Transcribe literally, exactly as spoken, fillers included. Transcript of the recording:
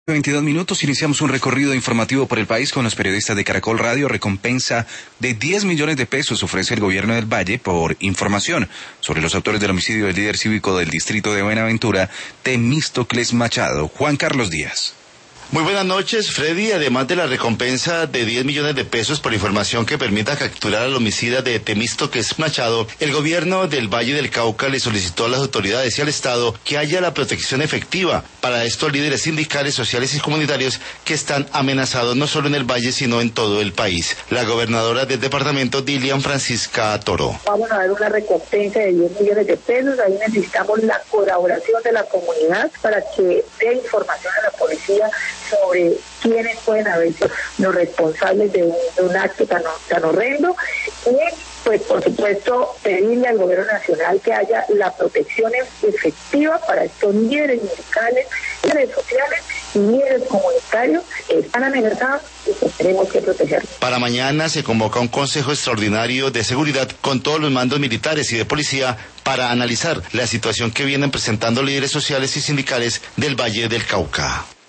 veintidós minutos, iniciamos un recorrido informativo por el país con los periodistas de Caracol Radio. Recompensa de diez millones de pesos ofrece el gobierno del Valle por información sobre los autores del homicidio del líder cívico del distrito de Buenaventura, Temístocles Machado. Juan Carlos Díaz. Muy buenas noches, Freddy. Además de la recompensa de diez millones de pesos por información que permita capturar al homicida de Temístocles Machado, el gobierno del Valle del Cauca le solicitó a las autoridades y al Estado que haya la protección efectiva para estos líderes sindicales, sociales y comunitarios que están amenazados no solo en el Valle, sino en todo el país. La gobernadora del departamento, Dilian Francisca Toro. Vamos a dar una recompensa de diez millones de pesos. Ahí necesitamos la colaboración de la comunidad para que dé información a la policía sobre quiénes pueden haber sido los responsables de un, de un acto tan, tan horrendo y pues por supuesto pedirle al gobierno nacional que haya la protección efectiva para estos líderes sindicales, líderes sociales y líderes comunitarios que están amenazados y que tenemos que protegerlos. Para mañana se convoca un consejo extraordinario de seguridad con todos los mandos militares y de policía para analizar la situación que vienen presentando líderes sociales y sindicales del Valle del Cauca.